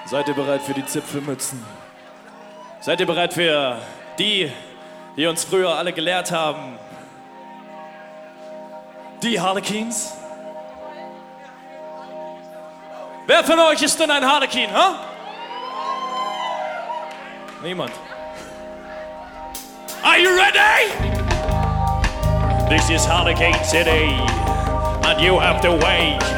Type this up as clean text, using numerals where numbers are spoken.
Seid ihr bereit für die Zipfelmützen? Seid ihr bereit für die, die uns früher alle gelehrt haben? Die Harlequins? Wer von euch ist denn ein Harlequin, ha? Niemand. Are you ready? This is Harlequin City, and you have to wait.